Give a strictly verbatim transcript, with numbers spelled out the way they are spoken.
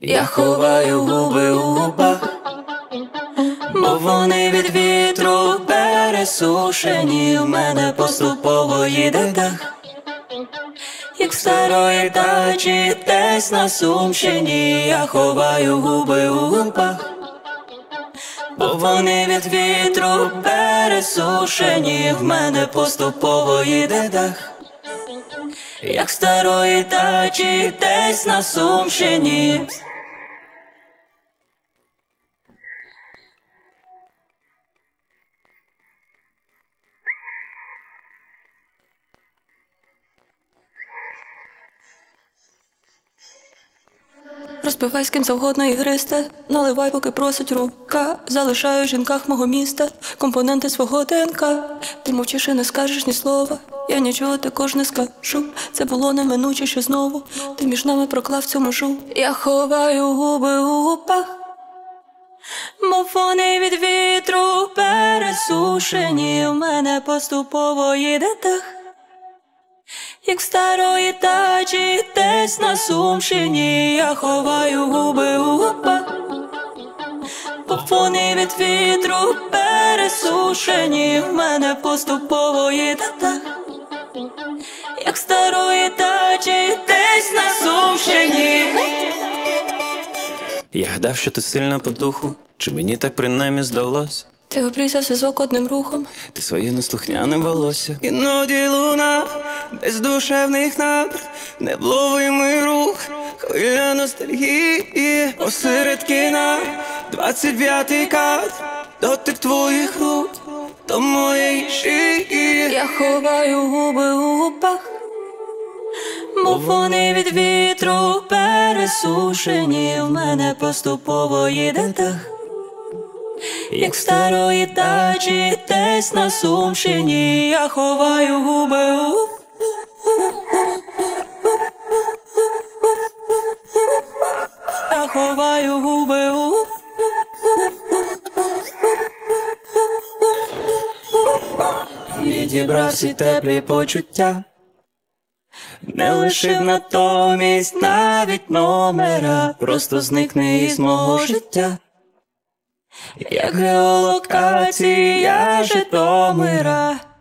Я ховаю губи у губах, бо вони від вітру пересушені. В мене поступово їде дах, як в старої дачі десь на Сумщині. Я ховаю губи у губах, бо вони від вітру пересушені. В мене поступово їде дах, як в старої дачі десь на Сумщині. Розпивай з ким завгодно ігристе, наливай, поки просить рука. Залишаю в жінках мого міста компоненти свого ДНК. Ти мовчиш і не скажеш ні слова, я нічого також не скажу. Це було неминуче, що знову ти між нами проклав цю межу. Я ховаю губи у губах, бо вони від вітру пересушені. В мене поступово їде дах, як в старої дачі десь на Сумщині. Я ховаю губи у губах, бо вони від вітру пересушені. В мене поступово їде дах, як в старої дачі десь на Сумщині. Я гадав, що ти сильна по духу, чи мені так принаймні здалось? Ти обрізав зв'язок одним рухом, Ти своє неслухняне волосся. Іноді луна, без душевних напад, невловимий рух, хвиля ностальгії. Посеред кіна, двадцять п'ятий кадр, дотик твоїх рук до моєї шиї. я ховаю губи у губах, бо вони від вітру пересушені. В мене поступово їде дах, як в старої дачі десь на Сумщині. Я ховаю губи у Я ховаю губи у Відібрав всі теплі почуття, не лишив натомість навіть номера. Просто зникне із мого життя, як геолокація Житомира.